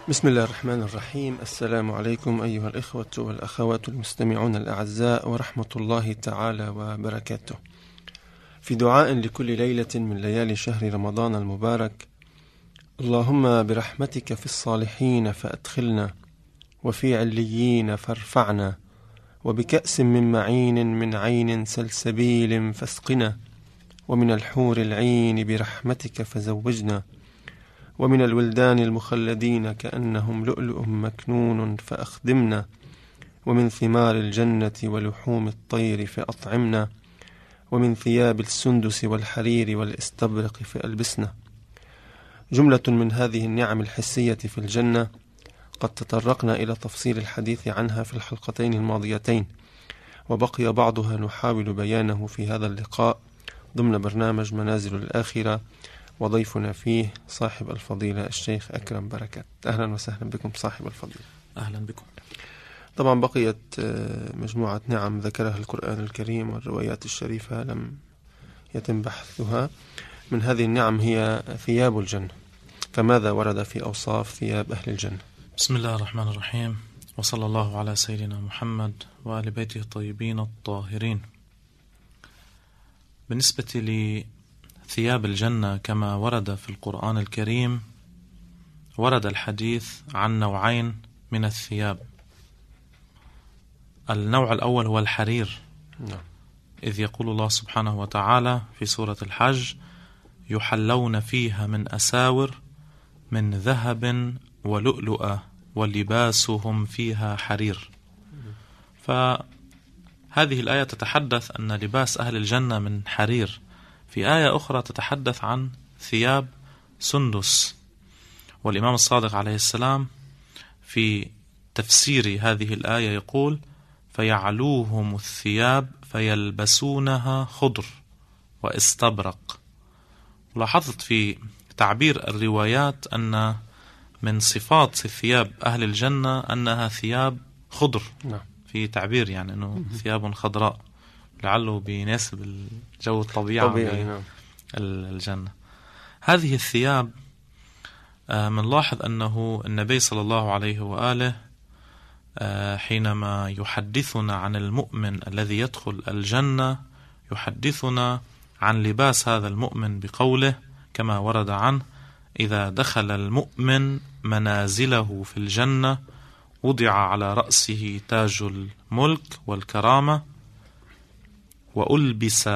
بسم الله الرحمن الرحيم. السلام عليكم أيها الإخوة والأخوات المستمعون الأعزاء ورحمة الله تعالى وبركاته. في دعاء لكل ليلة من ليالي شهر رمضان المبارك: اللهم برحمتك في الصالحين فأدخلنا، وفي عليين فارفعنا، وبكأس من معين من عين سلسبيل فاسقنا، ومن الحور العين برحمتك فزوجنا، ومن الولدان المخلدين كأنهم لؤلؤ مكنون فأخدمنا، ومن ثمار الجنة ولحوم الطير فأطعمنا، ومن ثياب السندس والحرير والاستبرق فألبسنا. جملة من هذه النعم الحسية في الجنة قد تطرقنا إلى تفصيل الحديث عنها في الحلقتين الماضيتين، وبقي بعضها نحاول بيانه في هذا اللقاء ضمن برنامج منازل الآخرة، وضيفنا فيه صاحب الفضيلة الشيخ أكرم بركات. أهلا وسهلا بكم صاحب الفضيلة. أهلا بكم. طبعا بقيت مجموعة نعم ذكرها القرآن الكريم والروايات الشريفة لم يتم بحثها. من هذه النعم هي ثياب الجنة، فماذا ورد في أوصاف ثياب أهل الجنة؟ بسم الله الرحمن الرحيم، وصلى الله على سيدنا محمد وآل بيته الطيبين الطاهرين. بالنسبة لثياب الجنة كما ورد في القرآن الكريم، ورد الحديث عن نوعين من الثياب. النوع الأول هو الحرير، إذ يقول الله سبحانه وتعالى في سورة الحج: يحلون فيها من أساور من ذهب ولؤلؤة ولباسهم فيها حرير. فهذه الآية تتحدث أن لباس أهل الجنة من حرير. في آية أخرى تتحدث عن ثياب سندس، والإمام الصادق عليه السلام في تفسير هذه الآية يقول: فيعلوهم الثياب فيلبسونها خضر واستبرق. لاحظت في تعبير الروايات أن من صفات ثياب أهل الجنة أنها ثياب خضر. في تعبير يعني أنه ثياب خضراء، لعله بيناسب الجو الطبيعي الجنة. هذه الثياب منلاحظ أنه النبي صلى الله عليه وآله حينما يحدثنا عن المؤمن الذي يدخل الجنة يحدثنا عن لباس هذا المؤمن بقوله كما ورد عنه: إذا دخل المؤمن منازله في الجنة وضع على رأسه تاج الملك والكرامة، وألبس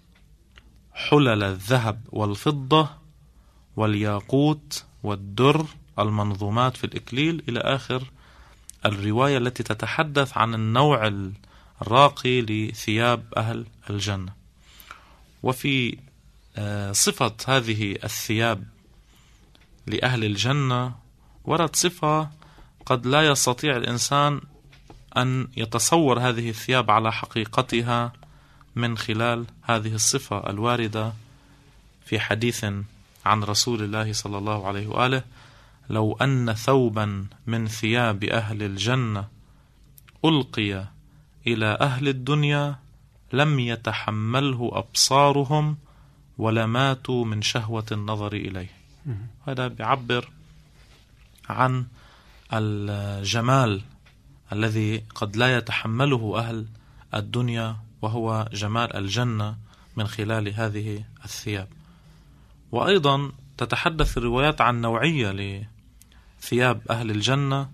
حلل الذهب والفضة والياقوت والدر المنظومات في الإكليل، إلى آخر الرواية التي تتحدث عن النوع الراقي لثياب أهل الجنة. وفي صفة هذه الثياب لأهل الجنة ورد صفة قد لا يستطيع الإنسان أن يتصور هذه الثياب على حقيقتها من خلال هذه الصفة الواردة في حديث عن رسول الله صلى الله عليه وآله: لو أن ثوبا من ثياب أهل الجنة ألقي إلى أهل الدنيا لم يتحمله أبصارهم ولماتوا من شهوة النظر إليه. هذا بيعبر عن الجمال الذي قد لا يتحمله أهل الدنيا، وهو جمال الجنة من خلال هذه الثياب. وأيضا تتحدث الروايات عن نوعية لثياب أهل الجنة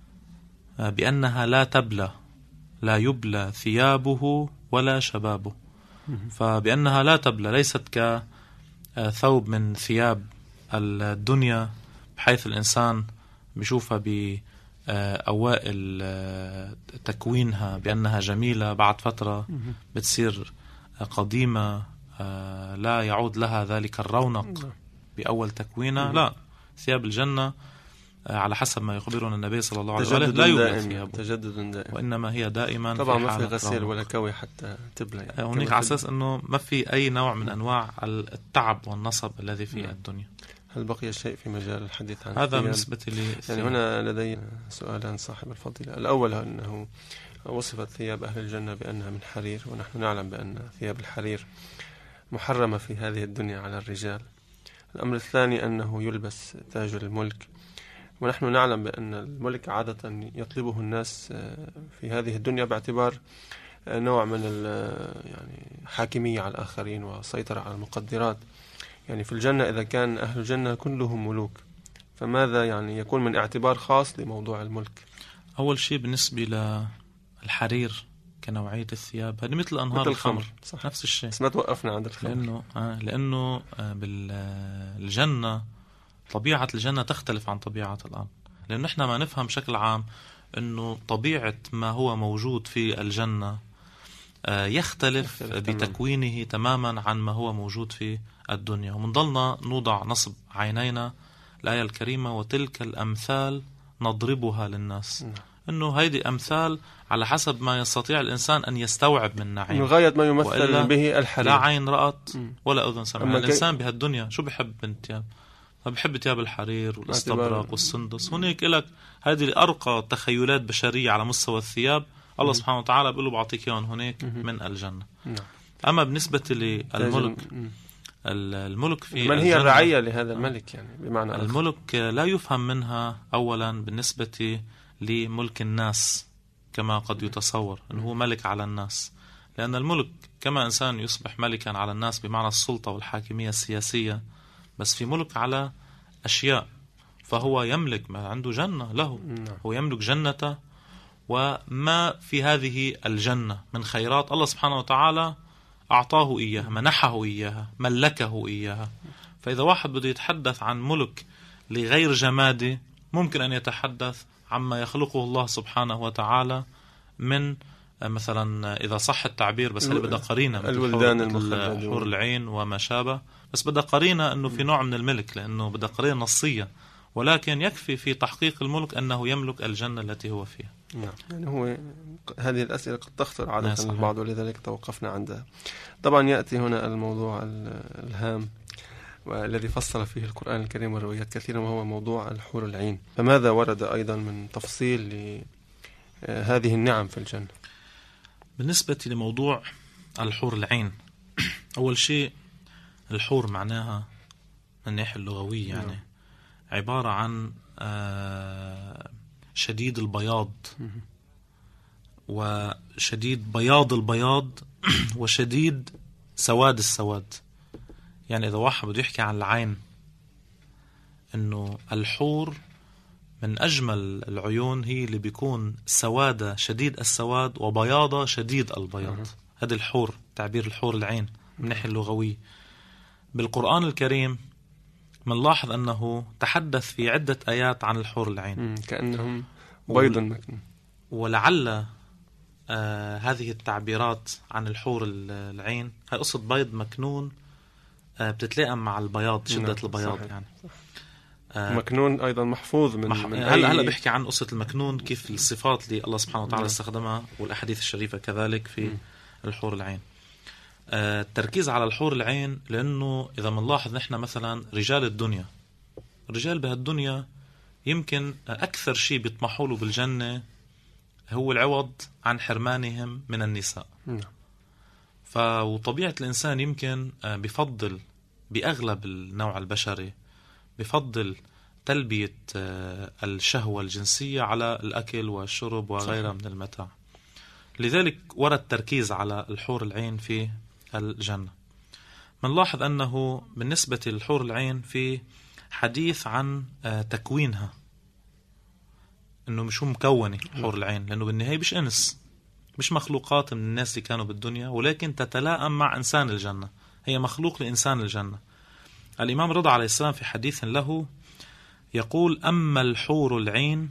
بأنها لا تبلى، لا يبلى ثيابه ولا شبابه، فبأنها لا تبلى، ليست كثوب من ثياب الدنيا بحيث الإنسان بيشوفها بأوائل تكوينها بأنها جميلة، بعد فترة بتصير قديمة لا يعود لها ذلك الرونق بأول تكوينها. لا، ثياب الجنة على حسب ما يخبرنا النبي صلى الله عليه وسلم لا يوجد ثيابه، تجدد دائم، وإنما هي دائما طبعا ما في غسيل ولا كوي حتى تبلى يعني. هناك على أساس أنه ما في أي نوع من أنواع التعب والنصب الذي في الدنيا. هل بقي شيء في مجال الحديث عن هذا بالنسبة لي؟ يعني هنا لدي سؤالان صاحب الفضيلة. الأول أنه وصفت ثياب أهل الجنة بأنها من حرير، ونحن نعلم بأن ثياب الحرير محرمة في هذه الدنيا على الرجال. الأمر الثاني أنه يلبس تاج الملك. ونحن نعلم بأن الملك عادة يطلبه الناس في هذه الدنيا باعتبار نوع من يعني حاكمية على الآخرين وسيطرة على المقدرات. يعني في الجنة إذا كان أهل الجنة كلهم ملوك، فماذا يعني يكون من اعتبار خاص لموضوع الملك؟ أول شيء بالنسبة للحرير كنوعية الثياب، هذه مثل أنهار الخمر، نفس الشيء. بس ما توقفنا عند الخمر لأنه بالجنة طبيعة الجنة تختلف عن طبيعة الأرض، لأن نحن ما نفهم بشكل عام أنه طبيعة ما هو موجود في الجنة يختلف بتكوينه تماما عن ما هو موجود في الدنيا. ومنضلنا نوضع نصب عينينا الآية الكريمة وتلك الأمثال نضربها للناس، أنه هيدي أمثال على حسب ما يستطيع الإنسان أن يستوعب من نعيم، غاية ما يمثل به الحرير. لا عين رأت ولا أذن سمعت. الإنسان بهالدنيا شو بحب من تياب؟ فبحب تياب الحرير والاستبرق والسندس. هناك لك هذه أرقى تخيلات بشرية على مستوى الثياب، الله سبحانه وتعالى بيقول له بعطيك اياهم هناك من الجنة. أما بالنسبة للملك، الملك في من هي الرعية لهذا الملك؟ يعني بمعنى الملك لا يفهم منها أولا بالنسبة لملك الناس كما قد يتصور أنه هو ملك على الناس، لأن الملك كما إنسان يصبح ملكا على الناس بمعنى السلطة والحاكمية السياسية، بس في ملك على أشياء، فهو يملك ما عنده جنة له، هو يملك جنته وما في هذه الجنة من خيرات الله سبحانه وتعالى أعطاه إياها، منحه إياها، ملكه إياها. فإذا واحد بده يتحدث عن ملك لغير جمادي ممكن أن يتحدث عما يخلقه الله سبحانه وتعالى من مثلا إذا صح التعبير، بس اللي بدأ قرينة الولدان الحور العين وما شابه، بس بدأ قرينة أنه في نوع من الملك لأنه بدأ قرينة نصية، ولكن يكفي في تحقيق الملك أنه يملك الجنة التي هو فيها. يعني هو هذه الأسئلة قد تخطر عادة البعض ولذلك توقفنا عندها. طبعا يأتي هنا الموضوع الهام والذي فصل فيه القرآن الكريم والروايات كثيرا، وهو موضوع الحور العين. فماذا ورد أيضا من تفصيل لهذه النعم في الجنة؟ بالنسبة لموضوع الحور العين، أول شيء الحور معناها من الناحية اللغوية يعني عبارة عن شديد البياض وشديد بياض البياض وشديد سواد السواد. يعني إذا واحد بده يحكي عن العين إنه الحور من أجمل العيون هي اللي بيكون سوادة شديد السواد وبياضة شديد البياض. هذا الحور، تعبير الحور العين من الناحية اللغوية. بالقرآن الكريم منلاحظ أنه تحدث في عدة آيات عن الحور العين كأنهم بيض مكنون. ولعل هذه التعبيرات عن الحور العين هي قصة بيض مكنون بتتلائم مع البياض، شدة البياض صحيح. يعني مكنون أيضا محفوظ من هلا بيحكي عن قصة المكنون، كيف الصفات اللي الله سبحانه وتعالى استخدمها والأحاديث الشريفة كذلك في الحور العين. التركيز على الحور العين لأنه إذا منلاحظ نحن مثلا رجال الدنيا، الرجال بهالدنيا يمكن أكثر شيء بيطمحوا له بالجنة هو العوض عن حرمانهم من النساء. وطبيعة الإنسان يمكن بفضل بأغلب النوع البشري بفضل تلبية الشهوة الجنسية على الأكل والشرب وغيرها من المتاع. لذلك ورد تركيز على الحور العين في الجنة. منلاحظ أنه بالنسبة للحور العين في حديث عن تكوينها، أنه مش هو مكونة حور العين، لأنه بالنهاية مش إنس، مش مخلوقات من الناس اللي كانوا بالدنيا، ولكن تتلائم مع إنسان الجنة، هي مخلوق لإنسان الجنة. الإمام رضا عليه السلام في حديث له يقول: أما الحور العين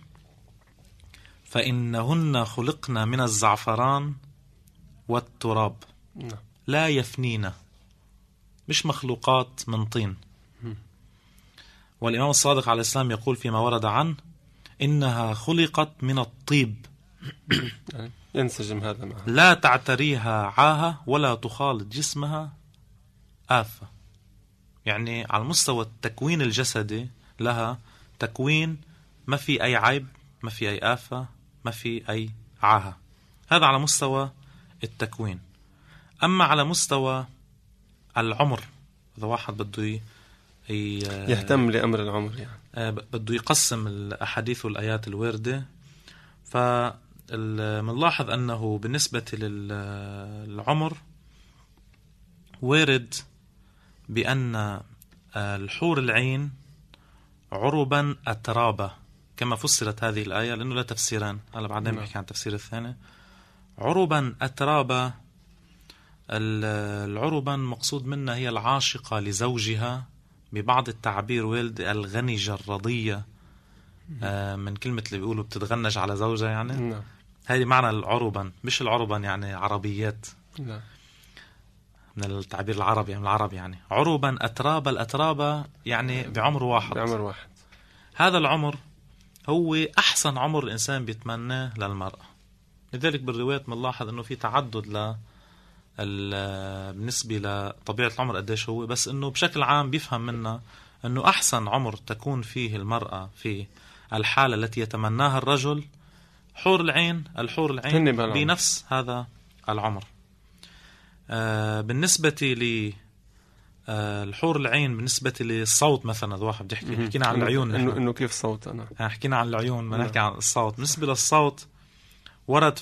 فإنهن خلقنا من الزعفران والتراب لا يفنين، مش مخلوقات من طين. والإمام الصادق عليه السلام يقول فيما ورد عنه: إنها خلقت من الطيب ينسجم هذا معها، لا تعتريها عاهة ولا تخالط جسمها آفة. يعني على مستوى التكوين الجسدي لها تكوين ما في أي عيب، ما في أي آفة، ما في أي عاهة. هذا على مستوى التكوين. أما على مستوى العمر، إذا واحد بده يهتم لأمر العمر، يعني بده يقسم الأحاديث والآيات الواردة. فمنلاحظ أنه بالنسبة للعمر وارد بأن الحور العين عربا أترابا كما فسرت هذه الآية، لأنه لا تفسيران، هلا بعدين بحكي عن التفسير الثاني. عربا أترابا، العربا مقصود منها هي العاشقة لزوجها، ببعض التعبير والد الغنجة الرضية، من كلمة اللي بيقولوا بتتغنج على زوجها يعني. هذه معنى العربا، مش العربا يعني عربيات، من التعبير العربي، من العرب يعني. عربا أترابا، الأترابا يعني بعمر واحد. هذا العمر هو أحسن عمر الإنسان بيتمناه للمرأة. لذلك بالروايات منلاحظ أنه في تعدد بالنسبة لطبيعة العمر قديش هو، بس أنه بشكل عام بيفهم منا أنه أحسن عمر تكون فيه المرأة في الحالة التي يتمناها الرجل حور العين، الحور العين بنفس هذا العمر. بالنسبة الحور العين، بالنسبة للصوت مثلا، هذا واحد بيحكي، حكينا عن العيون، إنه كيف صوت، أنا حكينا عن العيون، ما نحكي عن الصوت. بالنسبة للصوت ورد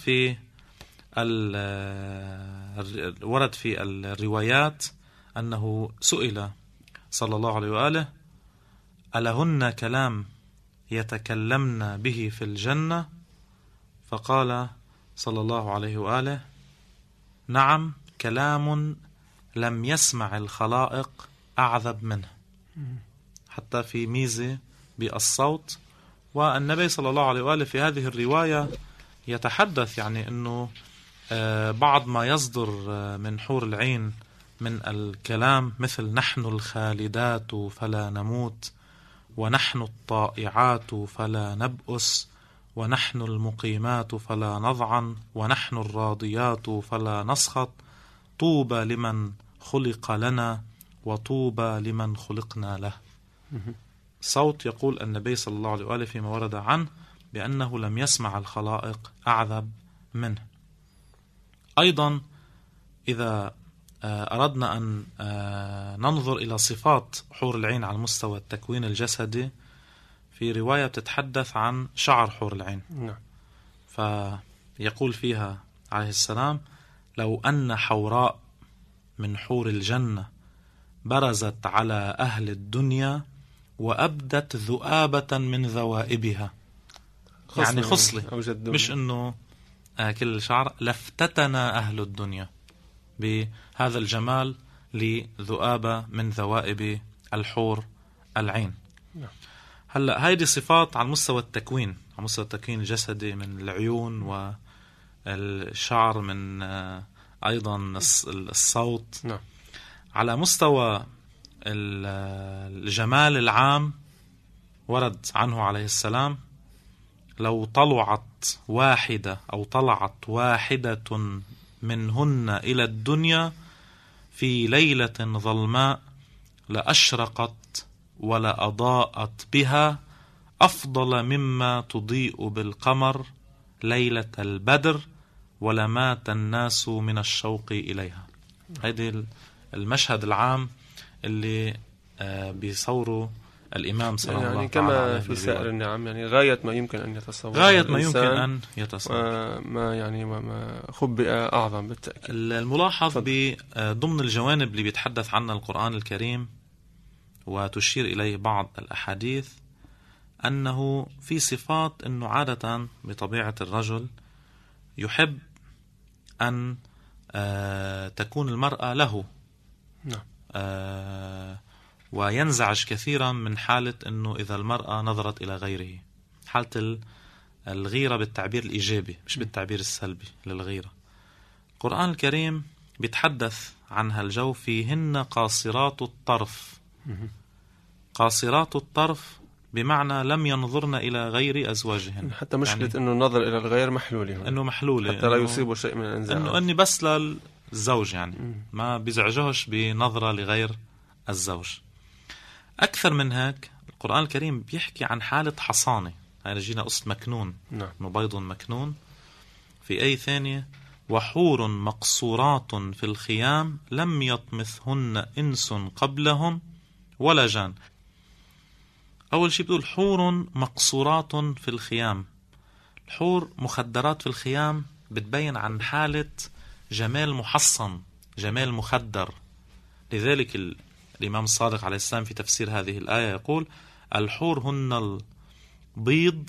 في الروايات أنه سئل صلى الله عليه وآله: ألهن كلام يتكلمن به في الجنة؟ فقال صلى الله عليه وآله: نعم، كلام لم يسمع الخلائق أعذب منه. حتى في ميزة بالصوت. والنبي صلى الله عليه وآله في هذه الرواية يتحدث يعني أنه بعض ما يصدر من حور العين من الكلام، مثل: نحن الخالدات فلا نموت، ونحن الطائعات فلا نبؤس، ونحن المقيمات فلا نضعن، ونحن الراضيات فلا نسخط، طوبى لمن خلق لنا، وطوبى لمن خلقنا له. صوت يقول النبي صلى الله عليه وآله فيما ورد عنه بأنه لم يسمع الخلائق أعذب منه. أيضا إذا أردنا أن ننظر إلى صفات حور العين على مستوى التكوين الجسدي، في رواية بتتحدث عن شعر حور العين. فيقول فيها عليه السلام: لو أن حوراء من حور الجنة برزت على أهل الدنيا وأبدت ذؤابة من ذوائبها، يعني خصلة، مش أنه كل شعر، لافتتنا أهل الدنيا بهذا الجمال لذؤابة من ذوائب الحور العين. هلأ هيدي صفات على مستوى التكوين، على مستوى التكوين الجسدي، من العيون والشعر، من أيضا الصوت. على مستوى الجمال العام ورد عنه عليه السلام: لو طلعت واحدة أو طلعت واحدة منهن إلى الدنيا في ليلة ظلماء لأشرقت ولا أضاءت بها أفضل مما تضيء بالقمر ليلة البدر، ولمات الناس من الشوق إليها. هذا المشهد العام اللي بيصوره الإمام صلى الله عليه وسلم، كما في سائر النعم، يعني غاية ما يمكن أن يتصور، غاية ما يمكن أن يتصور، ما يعني وما خبئ أعظم بالتأكيد. الملاحظ ضمن الجوانب اللي بيتحدث عنها القرآن الكريم وتشير إليه بعض الأحاديث، أنه في صفات أنه عادة بطبيعة الرجل يحب أن تكون المرأة له، وينزعج كثيرا من حالة أنه إذا المرأة نظرت إلى غيره، حالة الغيرة بالتعبير الإيجابي مش بالتعبير السلبي للغيرة. القرآن الكريم بيتحدث عن هالجو: فيهن قاصرات الطرف. قاصرات الطرف بمعنى لم ينظرن إلى غير أزواجهن، حتى مشكلة يعني أنه النظر إلى الغير محلولة، أنه محلولة، حتى لا يصيبه شيء من الأنزاع، أنه أني بس للزوج، يعني ما بيزعجهش بنظرة لغير الزوج. أكثر من هيك القرآن الكريم بيحكي عن حالة حصانة. هاي جينا قصة مكنون، إنه بيض مكنون. في أي ثانية: وحور مقصورات في الخيام لم يطمثهن إنس قبلهم ولا جان. أول شيء بتقول حور مقصورات في الخيام. الحور مخدرات في الخيام بتبين عن حالة جمال محصن، جمال مخدر. لذلك الإمام الصادق عليه السلام في تفسير هذه الآية يقول الحور هن البيض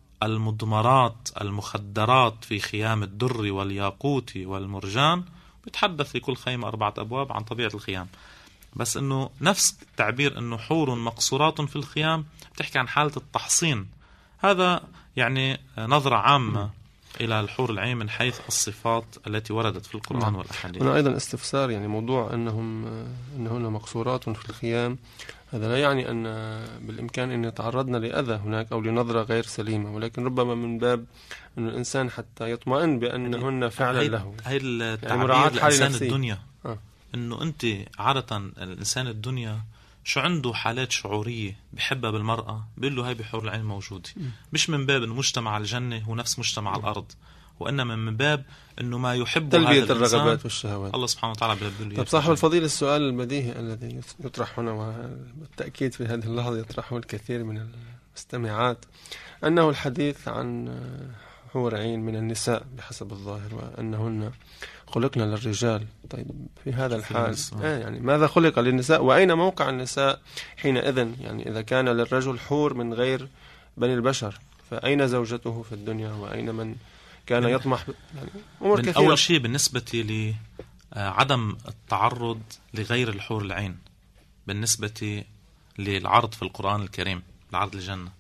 المضمرات المخدرات في خيام الدر والياقوت والمرجان. بيتحدث في كل خيمة 4 أبواب عن طبيعة الخيام، بس إنه نفس التعبير إنه حور مقصورات في الخيام بتحكي عن حالة التحصين. هذا يعني نظرة عامة إلى الحور العين من حيث الصفات التي وردت في القرآن والأحاديث. هنا أيضا استفسار، يعني موضوع أنهن مقصورات في الخيام، هذا لا يعني أن بالإمكان أن يتعرضنا لأذى هناك أو لنظرة غير سليمة، ولكن ربما من باب أن الإنسان حتى يطمئن بأنهن فعلا له. هاي التعبير لإنسان الدنيا. أنه أنت عادة الإنسان الدنيا شو عنده حالات شعورية بحبها بالمرأة، بيقول له هاي بحور العين موجودة، مش من باب أنه مجتمع الجنة هو نفس مجتمع الأرض، وإنما من باب أنه ما يحب تلبية الرغبات والشهوات الله سبحانه وتعالى بيقول له. طيب صاحب الفضيلة، السؤال البديهي الذي يطرح هنا وبالتأكيد في هذه اللحظة يطرحه الكثير من المستمعات، أنه الحديث عن حور عين من النساء بحسب الظاهر وأنهن خلقنا للرجال. طيب في هذا الحال يعني ماذا خلق للنساء وأين موقع النساء حينئذ؟ يعني إذا كان للرجل حور من غير بني البشر، فأين زوجته في الدنيا وأين من كان يطمح يعني أمور كثيرة. أول شيء بالنسبة لعدم التعرض لغير الحور العين بالنسبة للعرض في القرآن الكريم، العرض الجنة،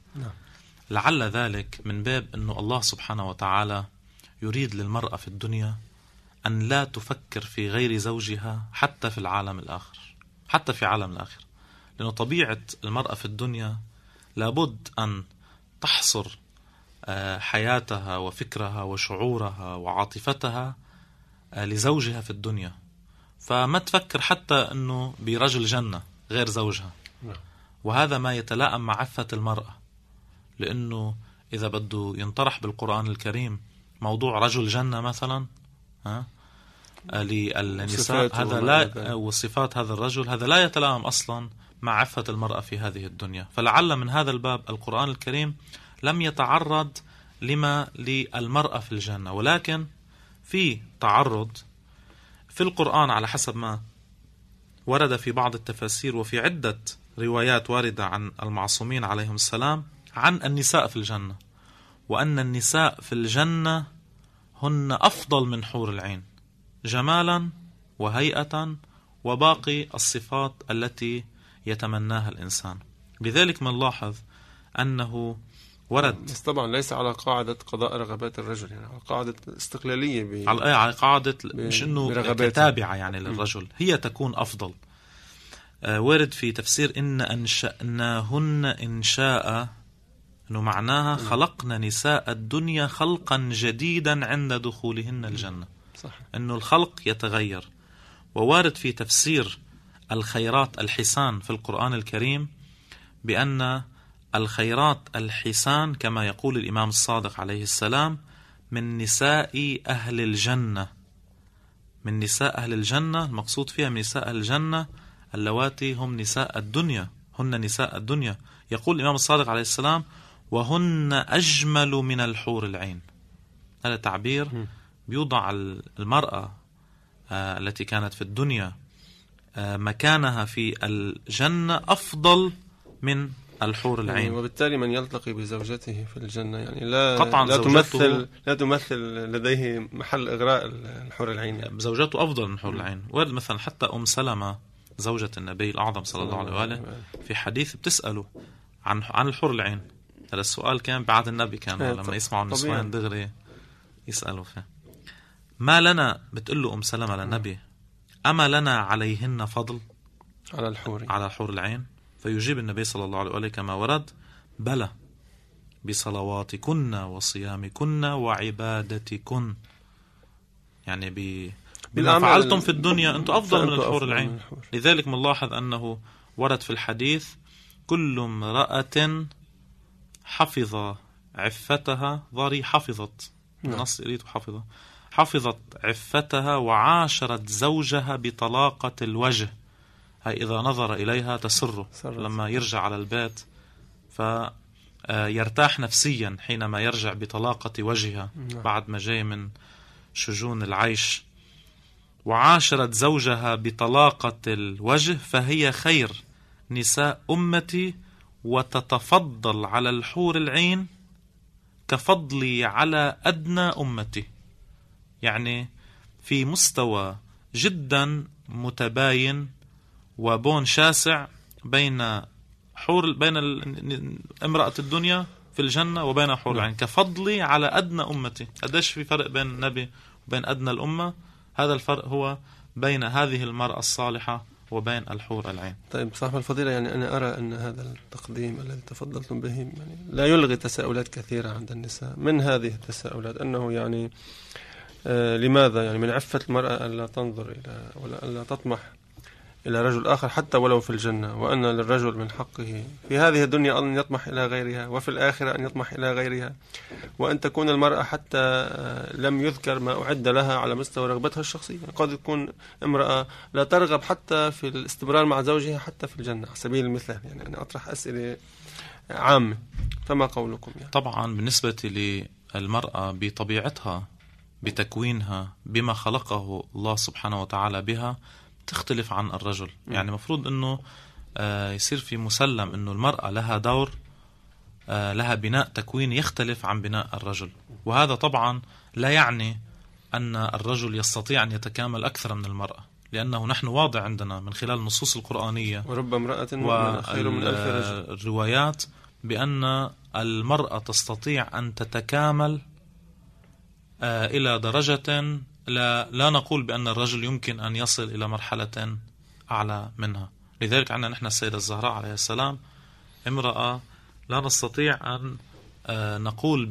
لعل ذلك من باب أنه الله سبحانه وتعالى يريد للمرأة في الدنيا أن لا تفكر في غير زوجها حتى في العالم الآخر، حتى في عالم الآخر، لأنه طبيعة المرأة في الدنيا لابد أن تحصر حياتها وفكرها وشعورها وعاطفتها لزوجها في الدنيا، فما تفكر حتى أنه برجل جنة غير زوجها. وهذا ما يتلائم مع عفة المرأة، لأنه إذا بده ينطرح بالقرآن الكريم موضوع رجل جنة مثلا للنساء، هذا لا، وصفات هذا الرجل هذا لا يتلائم أصلا مع عفة المرأة في هذه الدنيا. فلعل من هذا الباب القرآن الكريم لم يتعرض لما للمرأة في الجنة، ولكن في تعرض في القرآن على حسب ما ورد في بعض التفاسير وفي عدة روايات واردة عن المعصومين عليهم السلام عن النساء في الجنة، وأن النساء في الجنة هن أفضل من حور العين جمالا وهيئة وباقي الصفات التي يتمناها الإنسان. لذلك من لاحظ أنه ورد، بس طبعا ليس على قاعدة قضاء رغبات الرجل، يعني على قاعدة استقلالية على قاعدة مش أنه تابعة يعني للرجل، هي تكون أفضل. ورد في تفسير إن أنشأناهن إنشاء، أنه معناها خلقنا نساء الدنيا خلقا جديدا عند دخولهن الجنة. صح. أنه الخلق يتغير. ووارد في تفسير الخيرات الحسان في القرآن الكريم بأن الخيرات الحسان كما يقول الإمام الصادق عليه السلام من نساء أهل الجنة. من نساء أهل الجنة المقصود فيها من نساء أهل الجنة اللواتي هم نساء الدنيا، هن نساء الدنيا. يقول الإمام الصادق عليه السلام وهن أجمل من الحور العين. هذا تعبير بيوضع المرأة التي كانت في الدنيا مكانها في الجنة أفضل من الحور العين، وبالتالي من يلتقي بزوجته في الجنة يعني لا تمثل لديه محل إغراء الحور العين، زوجته أفضل من حور العين. ورد مثلا حتى أم سلمة زوجة النبي الأعظم صلى الله عليه وآله في حديث بتسأله عن الحور العين. هذا السؤال كان بعد النبي، كان لما يسمعوا النسوان دغري يسألوا فيه ما لنا، بتقول له أم سلمة للنبي أما لنا عليهن فضل على الحور العين؟ فيجيب النبي صلى الله عليه وآله كما ورد بلى بصلواتكن وصيامكن وعبادتكن، يعني بما فعلتم في الدنيا أنتم أفضل من الحور العين. لذلك ملاحظ أنه ورد في الحديث كل امرأة حفظ عفتها ضري حفظت، نص يريد حفظت عفتها وعاشرت زوجها بطلاقة الوجه، هاي إذا نظر إليها تسره لما يرجع على البيت فيرتاح نفسيا حينما يرجع بطلاقة وجهها بعد ما جاي من شجون العيش. وعاشرت زوجها بطلاقة الوجه فهي خير نساء أمتي وتتفضل على الحور العين كفضلي على أدنى أمتي. يعني في مستوى جدا متباين وبون شاسع بين امرأة الدنيا في الجنة وبين حور العين كفضلي على أدنى أمتي. قديش في فرق بين النبي وبين أدنى الأمة؟ هذا الفرق هو بين هذه المرأة الصالحة وبين الحور العين. طيب صاحب الفضيلة، يعني أنا أرى أن هذا التقديم الذي تفضلتم به يعني لا يلغي تساؤلات كثيرة عند النساء. من هذه التساؤلات أنه يعني لماذا يعني من عفة المرأة ألا تنظر إلى ولا ألا تطمح إلى رجل آخر حتى ولو في الجنة، وأن للرجل من حقه في هذه الدنيا أن يطمح إلى غيرها وفي الآخرة أن يطمح إلى غيرها، وأن تكون المرأة حتى لم يذكر ما أعد لها على مستوى رغبتها الشخصية. قد تكون امرأة لا ترغب حتى في الاستمرار مع زوجها حتى في الجنة على سبيل المثال. يعني أنا أطرح أسئلة عامة، فما قولكم يعني؟ طبعا بالنسبة للمرأة بطبيعتها بتكوينها بما خلقه الله سبحانه وتعالى بها تختلف عن الرجل. يعني مفروض أنه يصير في مسلم أنه المرأة لها دور، لها بناء تكويني يختلف عن بناء الرجل. وهذا طبعا لا يعني أن الرجل يستطيع أن يتكامل أكثر من المرأة، لأنه نحن واضح عندنا من خلال النصوص القرآنية ورب امرأة مؤمنة خير من 1000 رجل الروايات بأن المرأة تستطيع أن تتكامل إلى درجة لا نقول بأن الرجل يمكن أن يصل إلى مرحلة أعلى منها. لذلك عندنا نحن السيدة الزهراء عليه السلام امرأة لا نستطيع أن نقول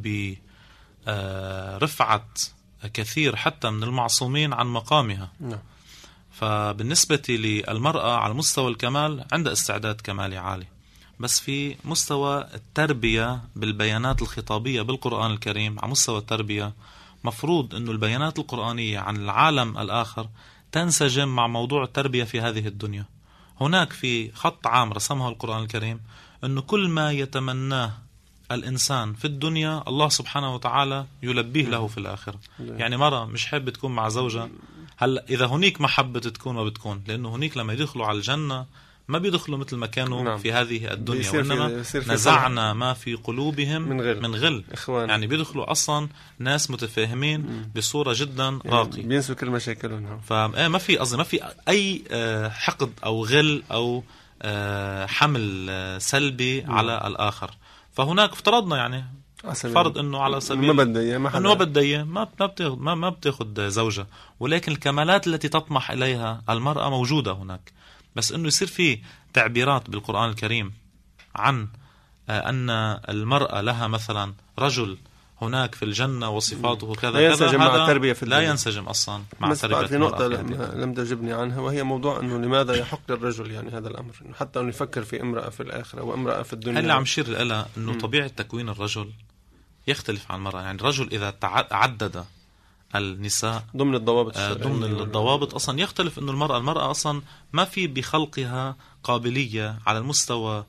برفعة كثير حتى من المعصومين عن مقامها. فبالنسبة للمرأة على مستوى الكمال عندها استعداد كمالي عالي، بس في مستوى التربية بالبيانات الخطابية بالقرآن الكريم، على مستوى التربية مفروض أنه البيانات القرآنية عن العالم الآخر تنسجم مع موضوع التربية في هذه الدنيا. هناك في خط عام رسمه القرآن الكريم أنه كل ما يتمناه الإنسان في الدنيا الله سبحانه وتعالى يلبيه له في الآخرة. يعني مرة مش حابة تكون مع زوجها، هلا إذا هنيك محبة تكون ما بتكون، لأنه هنيك لما يدخلوا على الجنة ما بيدخلوا مثل ما كانوا في هذه الدنيا، وإنما نزعنا ما في قلوبهم من غل. يعني بيدخلوا أصلا ناس متفاهمين بصورة جدا راقية، بينسوا كل مشاكلهم. فما في ما في أي حقد أو غل أو حمل سلبي على الآخر. فهناك افترضنا يعني فرض انه على سبيل ما بدي ما بتاخد زوجة، ولكن الكمالات التي تطمح اليها المرأة موجودة هناك، بس انه يصير في تعبيرات بالقرآن الكريم عن ان المرأة لها مثلا رجل هناك في الجنة وصفاته كذا لا ينسجم مع التربية في الدنيا. لا ينسجم أصلا مع التربية. في نقطة لم تجبني عنها، وهي موضوع أنه لماذا يحق للرجل يعني هذا الأمر، حتى أنه يفكر في امرأة في الآخرة وامرأة في الدنيا. هل عم شير لها أنه طبيعة تكوين الرجل يختلف عن المرأة. يعني الرجل إذا عدد النساء ضمن الضوابط أصلا يختلف أنه المرأة أصلا ما في بخلقها قابلية على المستوى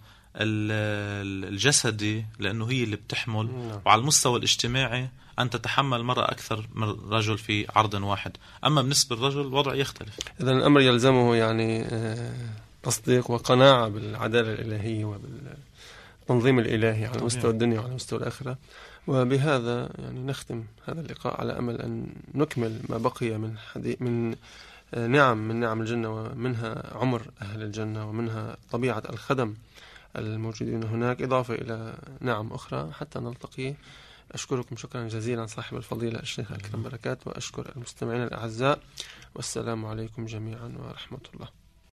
الجسدي لأنه هي اللي بتحمل، وعلى المستوى الاجتماعي أن تتحمل مرأة أكثر من رجل في عرض واحد. أما بالنسبة للرجل الوضع يختلف. إذن الأمر يلزمه يعني تصديق وقناعة بالعدالة الإلهية وبالتنظيم الإلهي على مستوى الدنيا وعلى مستوى الآخرة. وبهذا يعني نختم هذا اللقاء على أمل أن نكمل ما بقي من نعم الجنة، ومنها عمر أهل الجنة، ومنها طبيعة الخدم الموجودين هناك، إضافة إلى نعم أخرى حتى نلتقي. أشكركم شكرا جزيلا صاحب الفضيلة الشيخ أكرم بركات، وأشكر المستمعين الأعزاء، والسلام عليكم جميعا ورحمة الله.